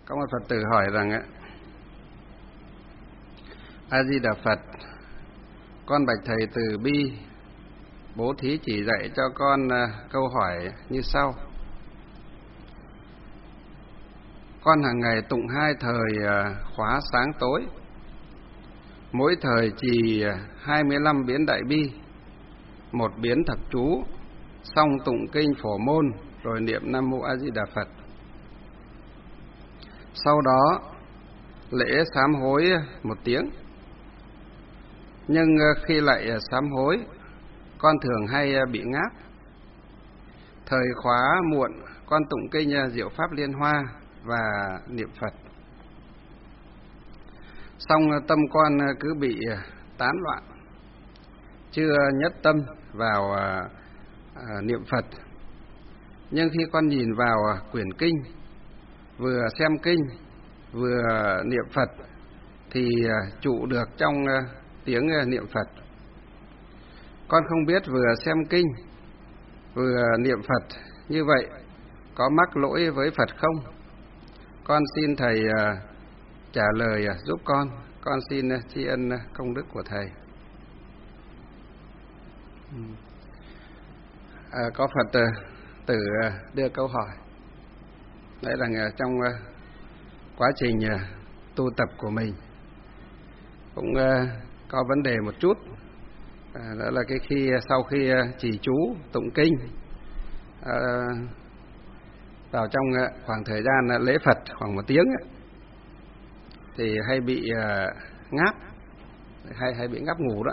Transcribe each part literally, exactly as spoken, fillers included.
Có một Phật tử hỏi rằng á, A Di Đà Phật, con bạch thầy từ bi, bố thí chỉ dạy cho con câu hỏi như sau. Con hàng ngày tụng hai thời khóa sáng tối, mỗi thời trì hai mươi lăm biến đại bi, một biến thập chú, xong tụng kinh phổ môn rồi niệm Nam Mô A Di Đà Phật. Sau đó lễ sám hối một tiếng. Nhưng khi lại sám hối, con thường hay bị ngáp. Thời khóa muộn, con tụng kinh Diệu Pháp Liên Hoa và niệm Phật. Xong tâm con cứ bị tán loạn, chưa nhất tâm vào à, niệm Phật. Nhưng khi con nhìn vào quyển kinh, vừa xem kinh vừa niệm Phật thì trụ được trong tiếng niệm Phật. Con không biết vừa xem kinh vừa niệm Phật như vậy có mắc lỗi với Phật không? Con xin thầy trả lời giúp con. Con xin tri ân công đức của thầy. À, có Phật tử đưa câu hỏi. Đấy là trong quá trình tu tập của mình cũng có vấn đề một chút. À, đó là cái khi sau khi trì chú tụng kinh à, vào trong khoảng thời gian lễ Phật khoảng một tiếng thì hay bị ngáp, hay hay bị ngáp ngủ đó.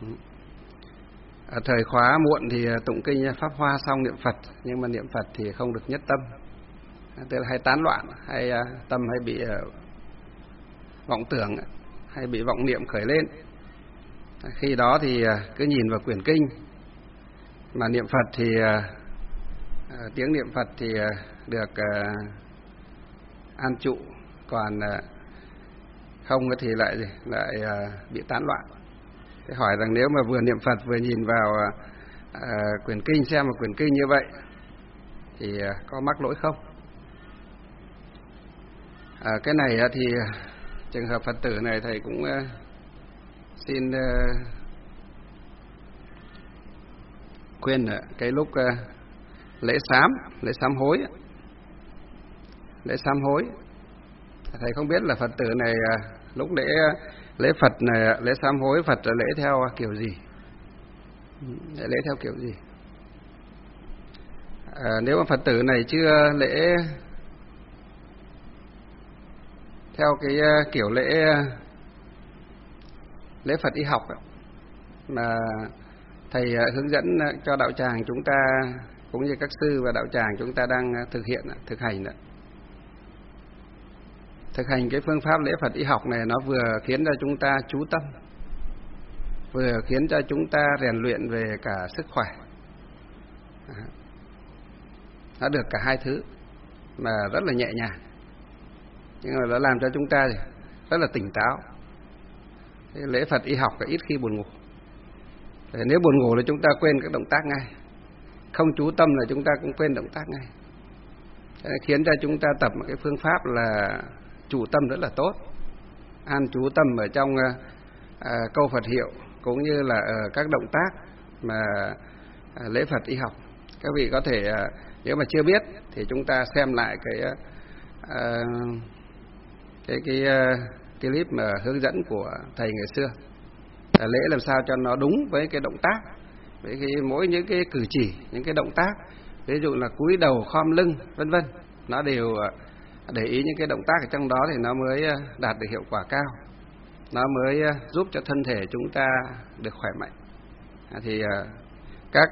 À, thời khóa muộn thì tụng kinh Pháp Hoa xong niệm Phật, nhưng mà niệm Phật thì không được nhất tâm, tức là hay tán loạn, hay tâm hay bị vọng tưởng, hay bị vọng niệm khởi lên. Khi đó thì cứ nhìn vào quyển kinh mà niệm Phật thì tiếng niệm Phật thì được an trụ, còn không thì lại lại bị tán loạn. Thế hỏi rằng nếu mà vừa niệm Phật vừa nhìn vào quyển kinh, xem vào quyển kinh như vậy thì có mắc lỗi không? À, cái này thì trường hợp Phật tử này thầy cũng xin khuyên cái lúc lễ sám, lễ sám hối, lễ sám hối, thầy không biết là Phật tử này lúc lễ lễ Phật này, lễ sám hối Phật là lễ theo kiểu gì, lễ theo kiểu gì? À, nếu mà Phật tử này chưa lễ theo cái kiểu lễ lễ Phật y học mà thầy hướng dẫn cho đạo tràng chúng ta cũng như các sư và đạo tràng chúng ta đang thực hiện, thực hành đó. Thực hành cái phương pháp lễ Phật y học này, nó vừa khiến cho chúng ta chú tâm, vừa khiến cho chúng ta rèn luyện về cả sức khỏe. Nó được cả hai thứ mà rất là nhẹ nhàng, nhưng mà nó làm cho chúng ta rất là tỉnh táo. Cái lễ Phật y học là ít khi buồn ngủ. Nếu buồn ngủ là chúng ta quên các động tác ngay, không chú tâm là chúng ta cũng quên động tác ngay. Thế khiến cho chúng ta tập một cái phương pháp là chủ tâm rất là tốt, an chú tâm ở trong à, câu Phật hiệu cũng như là ở các động tác mà à, lễ Phật y học. Các vị có thể à, nếu mà chưa biết thì chúng ta xem lại cái à, cái cái à, cái clip mà hướng dẫn của thầy ngày xưa, là lễ làm sao cho nó đúng với cái động tác, với cái mỗi những cái cử chỉ, những cái động tác, ví dụ là cúi đầu, khom lưng, vân vân, nó đều để ý những cái động tác ở trong đó thì nó mới đạt được hiệu quả cao, nó mới giúp cho thân thể chúng ta được khỏe mạnh. Thì các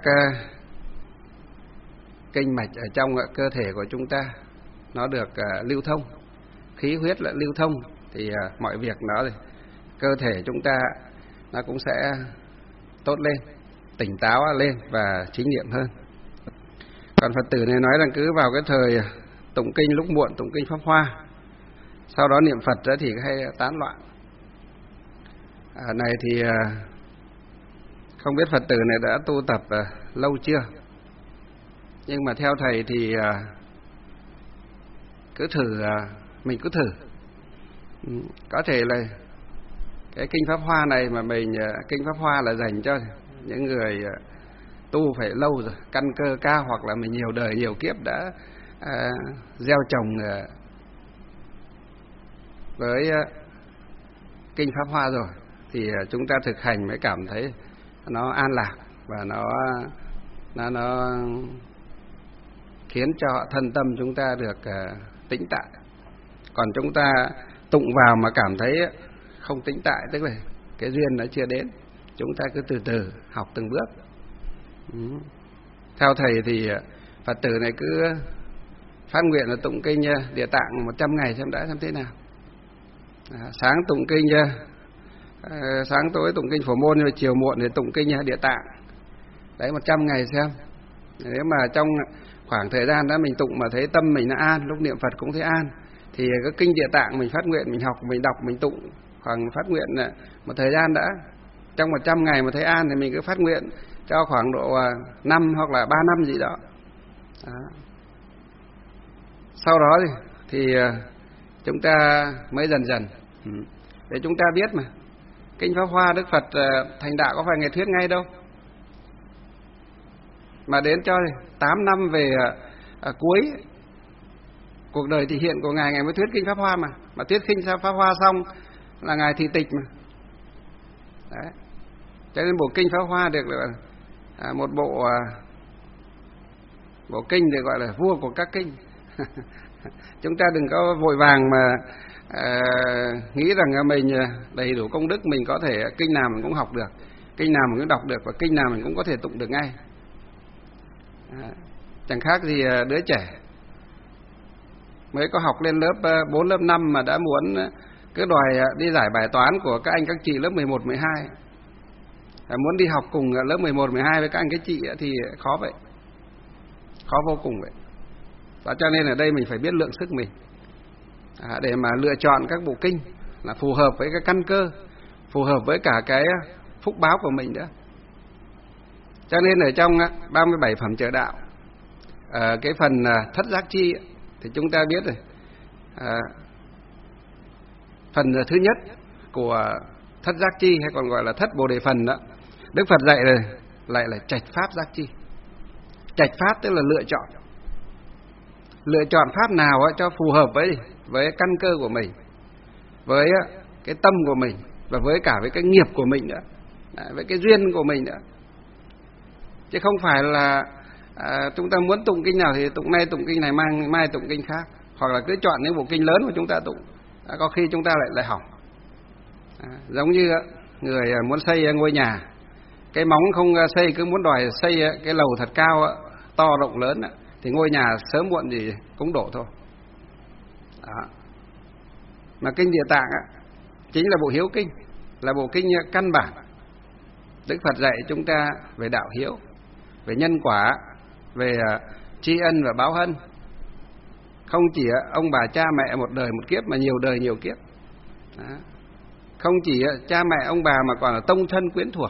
kinh mạch ở trong cơ thể của chúng ta nó được lưu thông, khí huyết lại lưu thông thì mọi việc nó cơ thể chúng ta nó cũng sẽ tốt lên, tỉnh táo lên và chính niệm hơn. Còn Phật tử này nói rằng cứ vào cái thời tụng kinh lúc muộn, tụng kinh Pháp Hoa, sau đó niệm Phật đó thì hay tán loạn. À, này thì không biết Phật tử này đã tu tập lâu chưa, nhưng mà theo thầy thì cứ thử mình cứ thử. Có thể là cái kinh Pháp Hoa này mà mình, kinh Pháp Hoa là dành cho những người tu phải lâu rồi, căn cơ cao, hoặc là mình nhiều đời nhiều kiếp đã à, gieo trồng à, với à, kinh Pháp Hoa rồi, thì à, chúng ta thực hành mới cảm thấy nó an lạc và nó nó nó khiến cho thân tâm chúng ta được à, tĩnh tại. Còn chúng ta tụng vào mà cảm thấy không tĩnh tại, tức là cái duyên nó chưa đến. Chúng ta cứ từ từ học từng bước. Ừ. Theo thầy thì Phật tử này cứ phát nguyện là tụng kinh Địa Tạng một trăm ngày xem đã xem thế nào. À, sáng tụng kinh à, sáng tối tụng kinh Phổ Môn, rồi chiều muộn thì tụng kinh Địa Tạng. Đấy, một trăm ngày xem. Nếu mà trong khoảng thời gian đó mình tụng mà thấy tâm mình nó an, lúc niệm Phật cũng thấy an, thì cái kinh Địa Tạng mình phát nguyện, mình học, mình đọc, mình tụng khoảng phát nguyện một thời gian đã. Trong một trăm ngày mà thấy an thì mình cứ phát nguyện cho khoảng độ năm hoặc là ba năm gì đó. Đó. Sau đó thì, thì chúng ta mới dần dần để chúng ta biết mà kinh Pháp Hoa Đức Phật thành đạo có phải ngày thuyết ngay đâu, mà đến cho tám năm về à, cuối cuộc đời thị hiện của ngài, ngài mới thuyết kinh Pháp Hoa mà mà thuyết kinh Pháp Hoa xong là ngài thị tịch mà. Đấy. Cho nên bộ kinh Pháp Hoa được là à, một bộ à, bộ kinh được gọi là vua của các kinh. Chúng ta đừng có vội vàng mà à, nghĩ rằng mình đầy đủ công đức, mình có thể kinh nào mình cũng học được, kinh nào mình cũng đọc được, và kinh nào mình cũng có thể tụng được ngay. À, chẳng khác gì đứa trẻ mới có học lên lớp bốn, lớp năm mà đã muốn cứ đòi đi giải bài toán của các anh các chị lớp mười một, mười hai. À, muốn đi học cùng lớp mười một, mười hai với các anh các chị thì khó vậy, khó vô cùng vậy. Và cho nên ở đây mình phải biết lượng sức mình à, để mà lựa chọn các bộ kinh là phù hợp với cái căn cơ, phù hợp với cả cái phúc báo của mình nữa. Cho nên ở trong ba mươi bảy phẩm trợ đạo, à, cái phần thất giác chi thì chúng ta biết rồi, à, phần thứ nhất của thất giác chi hay còn gọi là thất bồ đề phần đó, Đức Phật dạy rồi lại là trạch pháp giác chi. Trạch pháp tức là lựa chọn, lựa chọn pháp nào cho phù hợp với với căn cơ của mình, với cái tâm của mình, và với cả với cái nghiệp của mình nữa, với cái duyên của mình nữa. Chứ không phải là à, chúng ta muốn tụng kinh nào thì tụng nay tụng kinh này, mai, mai tụng kinh khác, hoặc là cứ chọn những bộ kinh lớn mà chúng ta tụng, à, có khi chúng ta lại lại hỏng. À, giống như người muốn xây ngôi nhà, cái móng không xây, cứ muốn đòi xây cái lầu thật cao, to rộng lớn, thì ngôi nhà sớm muộn gì cũng đổ thôi. Đó. Mà kinh Địa Tạng chính là bộ hiếu kinh, là bộ kinh căn bản. Đức Phật dạy chúng ta về đạo hiếu, về nhân quả, về tri ân và báo ân. Không chỉ ông bà cha mẹ một đời một kiếp, mà nhiều đời nhiều kiếp. Đó. Không chỉ cha mẹ ông bà mà còn là tông thân quyến thuộc.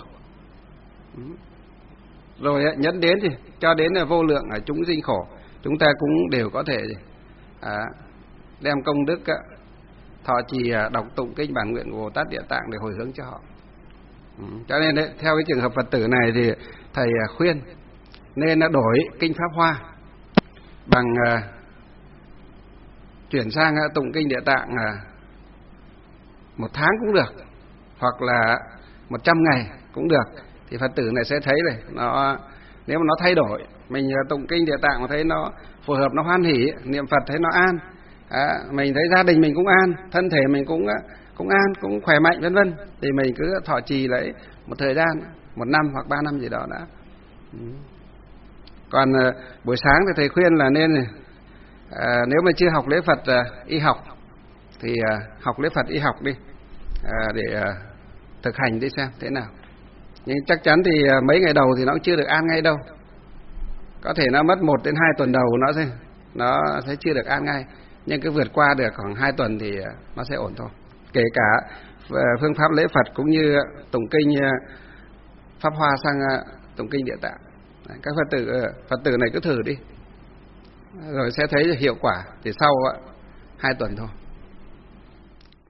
Rồi nhấn đến thì cho đến là vô lượng ở chúng sinh khổ, chúng ta cũng đều có thể à, đem công đức thọ trì đọc tụng kinh bản nguyện của Bồ Tát Địa Tạng để hồi hướng cho họ. Ừ. Cho nên đấy, theo cái trường hợp Phật tử này thì thầy khuyên nên đổi kinh Pháp Hoa bằng uh, chuyển sang uh, tụng kinh Địa Tạng uh, một tháng cũng được, hoặc là một trăm ngày cũng được. Thì Phật tử này sẽ thấy này, nó nếu mà nó thay đổi, mình uh, tụng kinh Địa Tạng mà thấy nó phù hợp, nó hoan hỉ, niệm Phật thấy nó an, à, mình thấy gia đình mình cũng an, thân thể mình cũng uh, cũng an, cũng khỏe mạnh vân vân, thì mình cứ thọ trì lấy một thời gian, một năm hoặc ba năm gì đó đã. Ừ. Còn uh, buổi sáng thì thầy khuyên là nên uh, nếu mà chưa học lễ Phật uh, y học thì uh, học lễ Phật y học đi, uh, để uh, thực hành đi xem thế nào. Nhưng chắc chắn thì uh, mấy ngày đầu thì nó cũng chưa được an ngay đâu, có thể nó mất một đến hai tuần đầu nó sẽ nó sẽ chưa được an ngay, nhưng cứ vượt qua được khoảng hai tuần thì uh, nó sẽ ổn thôi. Kể cả phương pháp lễ Phật cũng như tụng kinh Pháp Hoa sang tụng kinh Địa Tạng. Các Phật tử Phật tử này cứ thử đi, rồi sẽ thấy hiệu quả thì sau hai tuần thôi.